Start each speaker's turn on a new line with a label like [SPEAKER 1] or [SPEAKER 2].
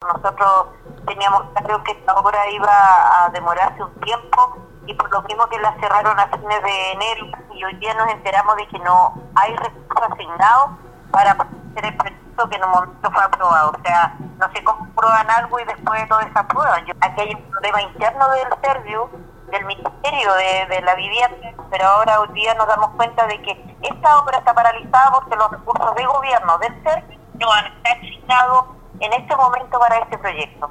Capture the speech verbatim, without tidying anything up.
[SPEAKER 1] Nosotros teníamos claro que esta obra iba a demorarse un tiempo y por lo mismo que la cerraron a fines de enero, y hoy día nos enteramos de que no hay recursos asignados para hacer el proyecto que en un momento fue aprobado. O sea, no sé cómo prueban algo y después lo desaprueban. Yo, aquí hay un problema interno del Servio, del Ministerio de, de la Vivienda, pero ahora hoy día nos damos cuenta de que esta obra está paralizada porque los recursos de gobierno del Servio no han estado asignados en este momento para este proyecto.